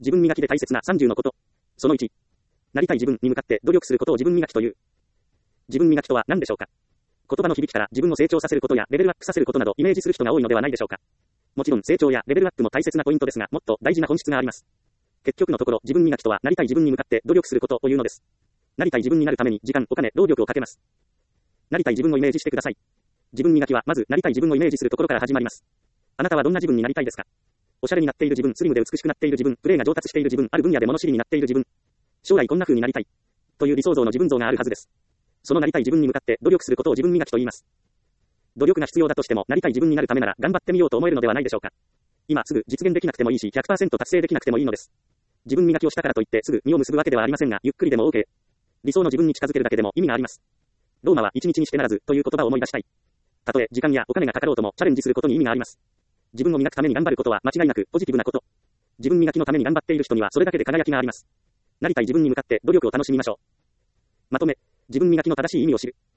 自分磨きで大切な30のこと。その1。なりたい自分に向かって努力することを自分磨きという。自分磨きとは何でしょうか。言葉の響きから自分を成長させることやレベルアップさせることなどイメージする人が多いのではないでしょうか。もちろん成長やレベルアップも大切なポイントですが、もっと大事な本質があります。結局のところ、自分磨きとはなりたい自分に向かって努力することをいうのです。なりたい自分になるために時間、お金、労力をかけます。なりたい自分をイメージしてください。自分磨きはまずなりたい自分をイメージするところから始まります。あなたはどんな自分になりたいですか。おしゃれになっている自分、スリムで美しくなっている自分、プレーが上達している自分、ある分野で物知りになっている自分。将来こんな風になりたい。という理想像の自分像があるはずです。そのなりたい自分に向かって努力することを自分磨きと言います。努力が必要だとしても、なりたい自分になるためなら頑張ってみようと思えるのではないでしょうか。今すぐ実現できなくてもいいし、100% 達成できなくてもいいのです。自分磨きをしたからといってすぐ実を結ぶわけではありませんが、ゆっくりでも OK。理想の自分に近づけるだけでも意味があります。ローマは一日にしてならずという言葉を思い出したい。たとえ時間やお金がかかろうともチャレンジすることに意味があります。自分を磨くために頑張ることは間違いなくポジティブなこと。自分磨きのために頑張っている人にはそれだけで輝きがあります。なりたい自分に向かって努力を楽しみましょう。まとめ、自分磨きの正しい意味を知る。